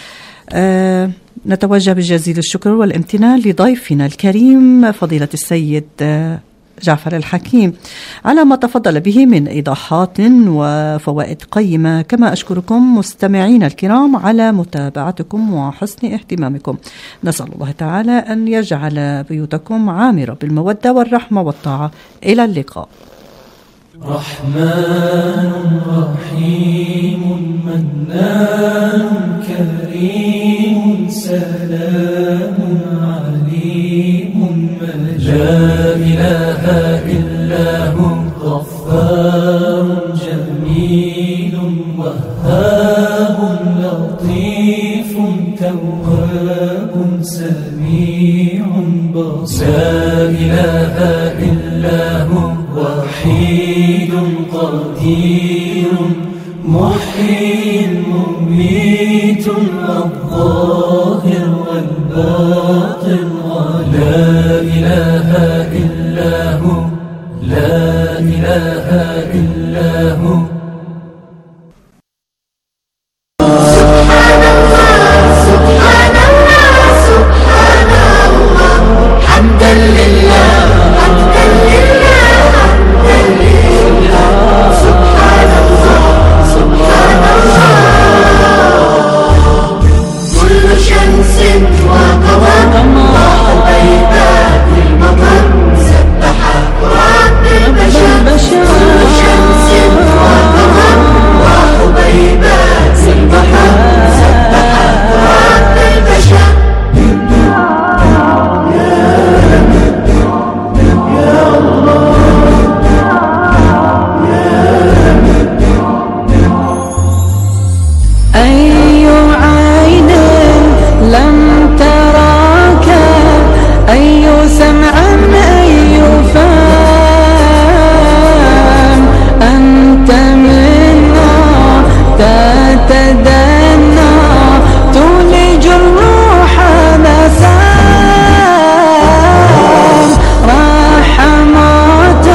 نتوجه بجزيل الشكر والامتنان لضيفنا الكريم فضيلة السيد جعفر الحكيم على ما تفضل به من إيضاحات وفوائد قيمة. كما أشكركم مستمعين الكرام على متابعتكم وحسن اهتمامكم. نسأل الله تعالى أن يجعل بيوتكم عامرة بالمودة والرحمة والطاعة. إلى اللقاء. رحمن رحيم منان كريم سلام عليم لا إله إلا هو غفار جميل وهاب لطيف تواب سميع بصير لا إله إلا هو وحيد قدير محيي مميت الظاهر والباطن لا إله إلا هو لا إله إلا هو. سبحان الله سبحان الله حمدا لله حمدا لله حمدا لله سبحان الله سبحان الله. كل شمس وقمر وحبيبات المطر سبحت رب البشر. كل شمس وقمر وحبيبات البحر سبحت رب البشر. أي عين لم تراك أي سمع أي فم أنت منا تتدنى تولج الروح مسام رحمات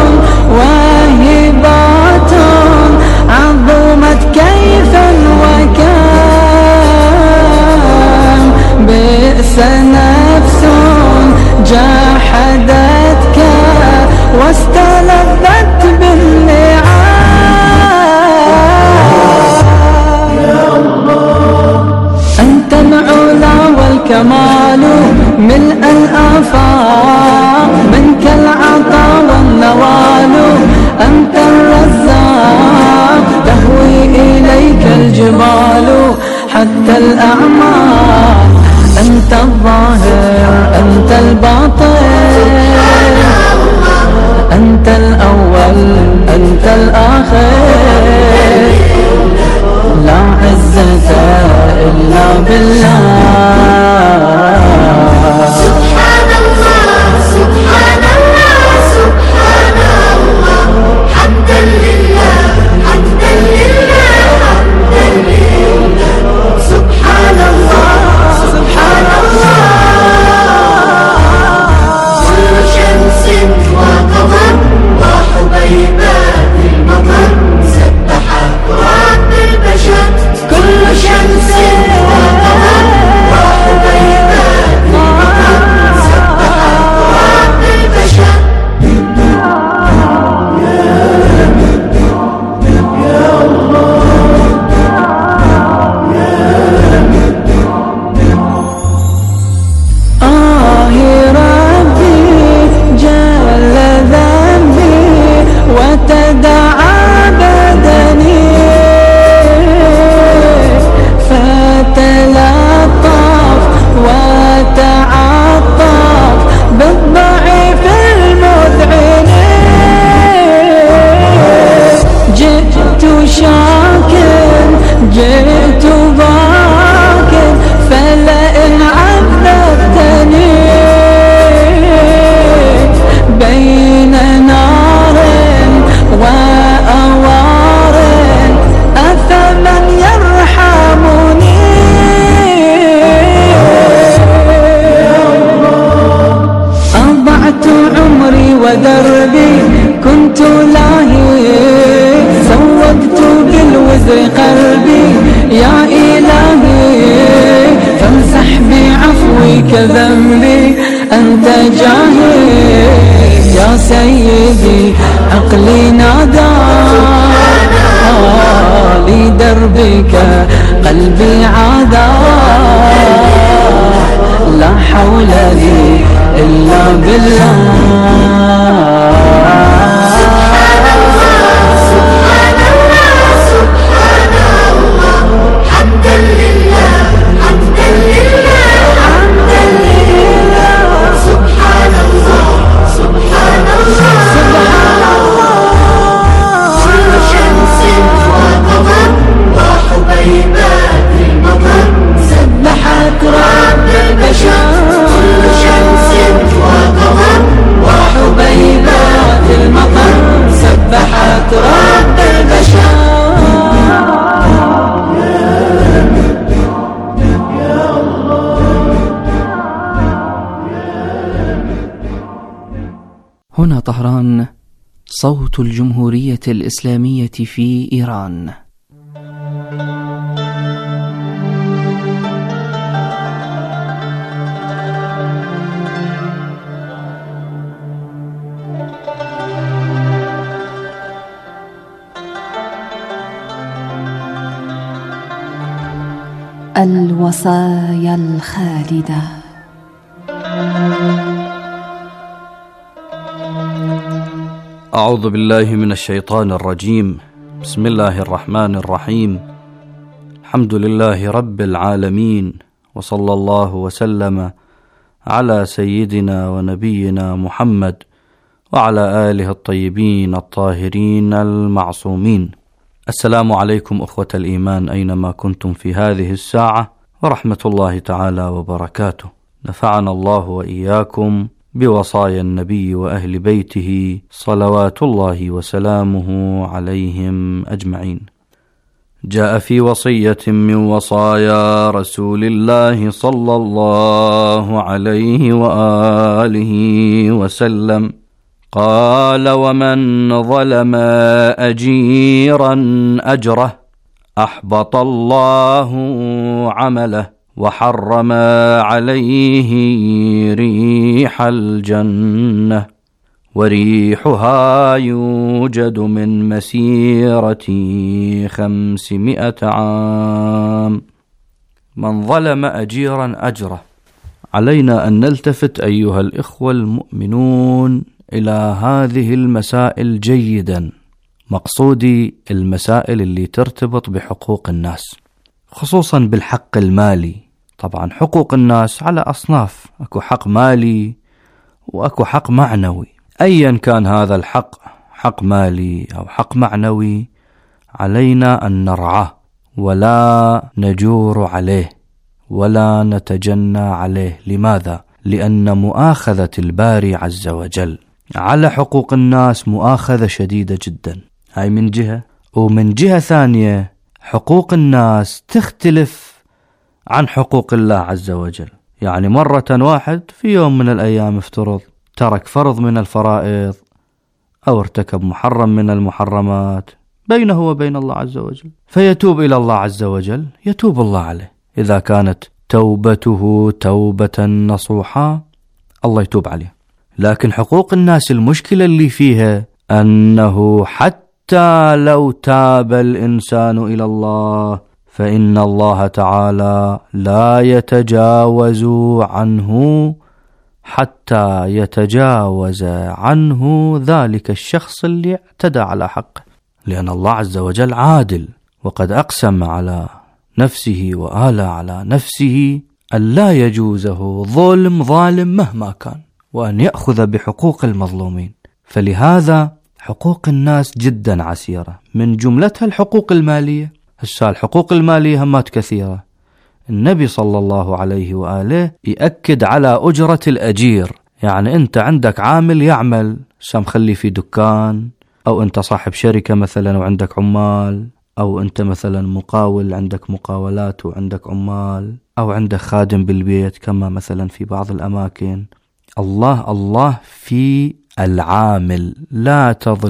واهبات عظمت كيفا وكم بئس نفس جاحدتك واستلذت بالنعام. يا الله أنت العلا والكمال ملء الآفاق منك العطا والنوال أنت الرزاق تهوي إليك الجبال حتى الأعمال، أنت الظاهر أنت الباطن، أنت الأول أنت الآخر، لا عزة إلا بالله. سبحان الله سبحان الله سبحان الله، حمدا لله حمدا لله حمدا لله، سبحان الله سبحان الله. كل شمس وقمر وحبيبات المطر سبحت رب البشر، كل شمس وقمر وحبيبات المطر سبحت رب البشر. وتدعى بدني فتلطف وتعطف بالضعيف المذعن، جئت شاكر جئت ضاكر، فلئن عذبتني بين نار وأوار أفمن يرحمني. أضعت عمري ودربي كنت لاهي، سودت بالوزر قلبي يا إلهي، فامسح بعفوك ذنبي أنت جاهي، يا سيدي عقلي نادى لدربك قلبي عادا، لا حول لي إلا بالله. سبحان الله سبحان الله سبحان الله، حمدا لله حمدا لله حمدا لله، سبحان الله سبحان الله سبحان الله. كل شمس وقمر وحبيبات المطر سبحت رب البشر، كل شمس وقمر وحبيبات المطر سبحت رب البشر. هنا طهران، صوت الجمهورية الإسلامية في إيران. الوصايا الخالدة. أعوذ بالله من الشيطان الرجيم، بسم الله الرحمن الرحيم، الحمد لله رب العالمين، وصلى الله وسلم على سيدنا ونبينا محمد وعلى آله الطيبين الطاهرين المعصومين. السلام عليكم أخوة الإيمان أينما كنتم في هذه الساعة، ورحمة الله تعالى وبركاته. نفعنا الله وإياكم بوصايا النبي وأهل بيته صلوات الله وسلامه عليهم أجمعين. جاء في وصية من وصايا رسول الله صلى الله عليه وآله وسلم قال: ومن ظلم أجيرا أجره أحبط الله عمله وحرم عليه ريح الجنة، وريحها يوجد من مسيرة 500 عام. من ظلم أجيرا أجره. علينا أن نلتفت أيها الإخوة المؤمنون إلى هذه المسائل جيدا، مقصودي المسائل اللي ترتبط بحقوق الناس، خصوصا بالحق المالي. طبعا حقوق الناس على أصناف، أكو حق مالي وأكو حق معنوي. أيا كان هذا الحق، حق مالي أو حق معنوي، علينا أن نرعاه ولا نجور عليه ولا نتجنى عليه. لماذا؟ لأن مؤاخذة الباري عز وجل على حقوق الناس مؤاخذة شديدة جدا. هاي من جهة. ومن جهة ثانية حقوق الناس تختلف عن حقوق الله عز وجل. يعني مرة واحد في يوم من الأيام افترض ترك فرض من الفرائض أو ارتكب محرم من المحرمات بينه وبين الله عز وجل، فيتوب إلى الله عز وجل، يتوب الله عليه. إذا كانت توبته توبة نصوحا الله يتوب عليه. لكن حقوق الناس المشكلة اللي فيها أنه حتى لو تاب الإنسان إلى الله فإن الله تعالى لا يتجاوز عنه حتى يتجاوز عنه ذلك الشخص اللي اعتدى على حقه، لأن الله عز وجل عادل، وقد أقسم على نفسه وآلى على نفسه أن لا يجوزه ظالم مهما كان، وأن يأخذ بحقوق المظلومين. فلهذا حقوق الناس جدا عسيرة، من جملتها الحقوق المالية. هسه الحقوق المالية همات كثيرة. النبي صلى الله عليه وآله يأكد على أجرة الأجير. يعني أنت عندك عامل يعمل مخلي في دكان، أو أنت صاحب شركة مثلا وعندك عمال، أو أنت مثلا مقاول عندك مقاولات وعندك عمال، أو عندك خادم بالبيت كما مثلا في بعض الأماكن. الله في العامل، لا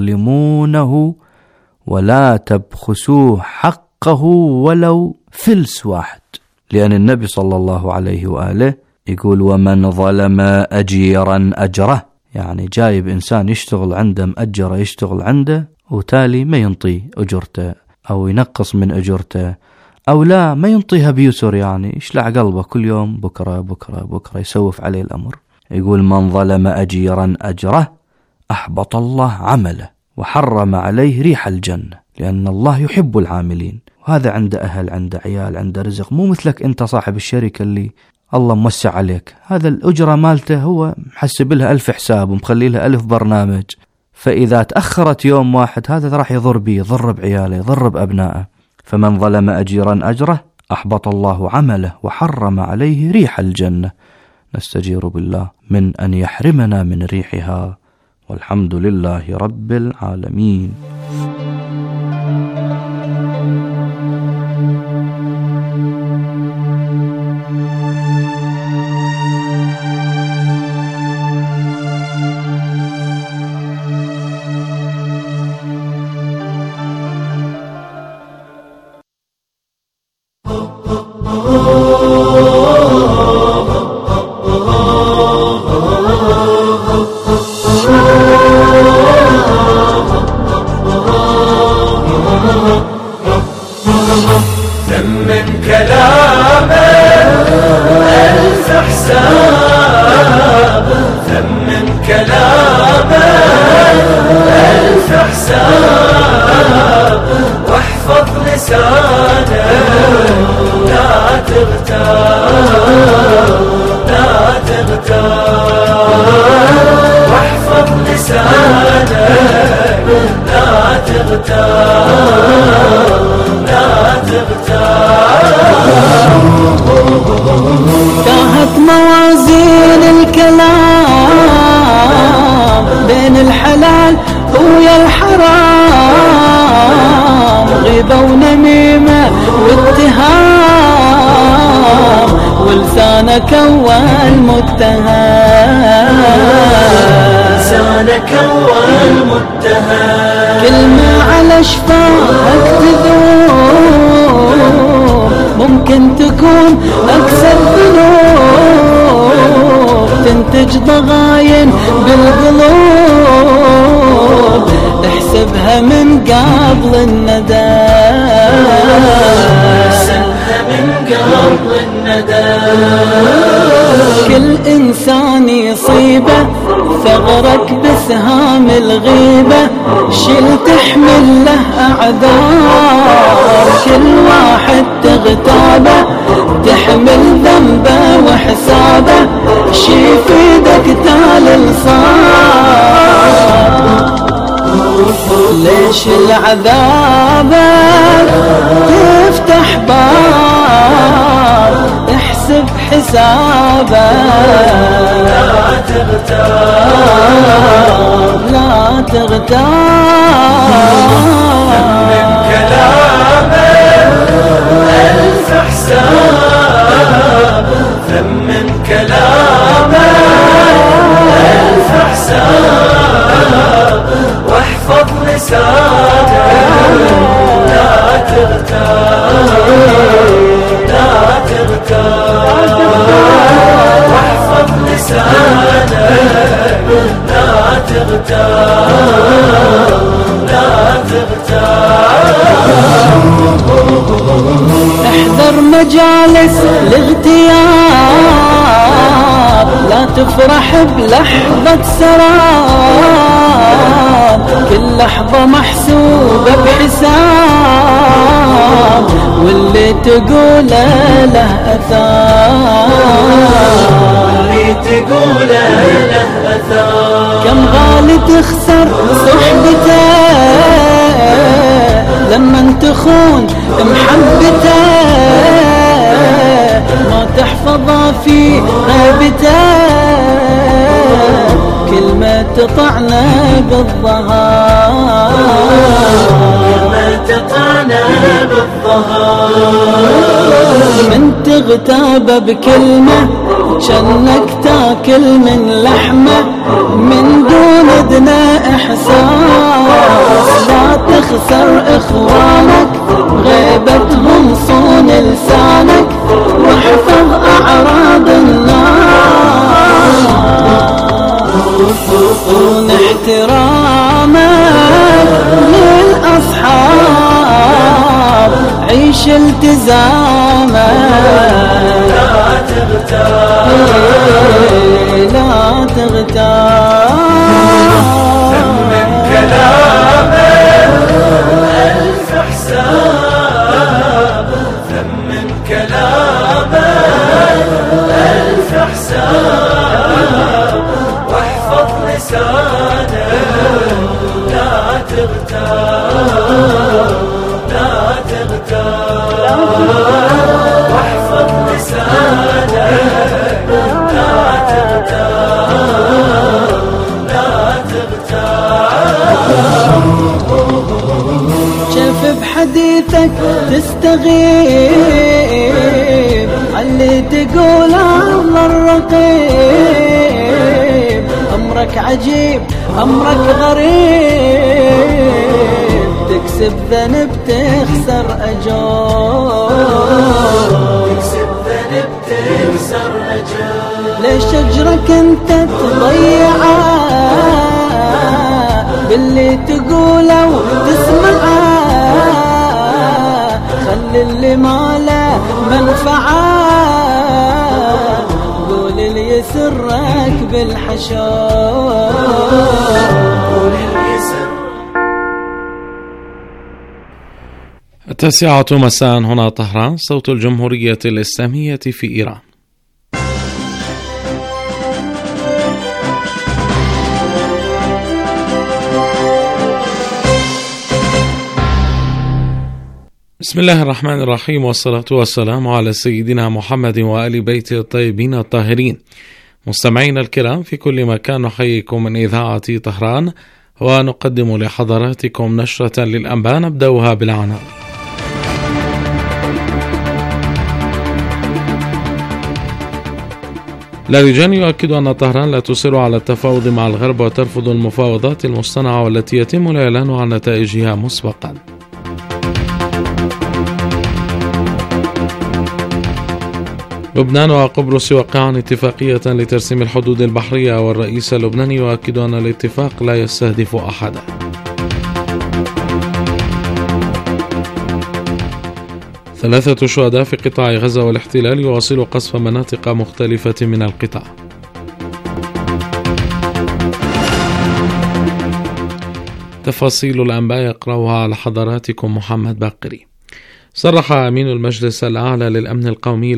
تظلمونه ولا تبخسوه حقه ولو فلس واحد. لأن النبي صلى الله عليه وآله يقول ومن ظلم أجيرا أجره، يعني جايب إنسان يشتغل عنده، مأجره يشتغل عنده، وتالي ما ينطي أجرته أو ينقص من أجرته، أو لا ما ينطيها بيسر، يعني يشلع قلبه كل يوم بكرة بكرة بكرة يسوف عليه الأمر. يقول من ظلم أجيرا أجره أحبط الله عمله وحرم عليه ريح الجنة، لأن الله يحب العاملين. وهذا عنده أهل، عنده عيال، عنده رزق، مو مثلك أنت صاحب الشركة اللي الله موسع عليك. هذا الأجرة مالته هو محسب لها 1000 حساب ومخلي لها 1000 برنامج، فإذا تأخرت يوم واحد هذا راح يضر بيه، يضر بعياله، يضر بأبنائه. فمن ظلم أجيرا أجره أحبط الله عمله وحرم عليه ريح الجنة. نستجير بالله من أن يحرمنا من ريحها، والحمد لله رب العالمين. تاهت موازين الكلام بين الحلال ويا الحرام، غيبة ونميمة واتهام، ولسانك والمتهم، لسانك والمتهم، كلمة على شفاهك تذوب، ممكن تكون أكثر ذنوب، تنتج ضغاين بالقلوب، احسبها من قبل الندم، احسبها من قبل الندم. كل إنسان يصيبه ثغرك بسهام الغيبة، شل تحمل له أعذار، كل واحد تغتابه تحمل ذنبه وحسابه شي فيدك تالي الصاب ليش العذاب تفتح باب احسب حسابه لا تغتاب لا تغتاب من كلامه ألف حساب ثمن كلامه ألف حساب واحفظ لسانه لا تغتاب لا تغتاب واحفظ لسانه لا تغتاب لا تغتاب احذر مجالس الاغتياب لا تفرح بلحظة سراب كل لحظة محسوبة بحساب واللي تقوله له أثار واللي تقوله له أثار كم غالي تخسر صحبته لما تخون محبته ما تحفظه في غيبته كلمة تطعنا بالظهر كلمة تطعنا بالظهر من تغتاب بكلمة شنك تاكل من لحمه من دون دنا إحساس لا تخسر إخوانك غيبتهم صون لسانك واحفظ أعراض الناس صون احترامك للأصحاب عيش التزامك لا تغتاب لا تغتاب من كلامه ألف حساب ثمن كلامه ألف حساب واحفظ لسانه لا تغتاب لا تغتاب واحفظ لسانه لا تغتاب لا تغتاب شاف بحديثك تستغيب علي تقول الله الرقيب أمرك عجيب أمرك غريب تكسب ذنب تخسر أجور تكسب ذنب تخسر أجور ليش أجرك أنت تضيعه باللي تقوله وتسمعه خلي اللي ما له منفعه قول اللي يسرك بالحشور 9 مساء هنا طهران صوت الجمهورية الإسلامية في إيران. بسم الله الرحمن الرحيم والصلاة والسلام على سيدنا محمد وآل بيته الطيبين الطاهرين. مستمعينا الكرام في كل مكان نحييكم من إذاعة طهران ونقدم لحضراتكم نشرة للأنباء نبدأها بالعناوين. لاذقجان يؤكد أن طهران لا تصر على التفاوض مع الغرب وترفض المفاوضات المصطنعة والتي يتم الإعلان عن نتائجها مسبقا. لبنان وقبرص يوقعان اتفاقية لترسيم الحدود البحرية والرئيس اللبناني يؤكد أن الاتفاق لا يستهدف أحدا. ثلاثة شهداء في قطاع غزة والاحتلال يواصل قصف مناطق مختلفة من القطاع. تفاصيل الأنباء يقرأها على حضراتكم محمد باقري. صرح أمين المجلس الأعلى للأمن القومي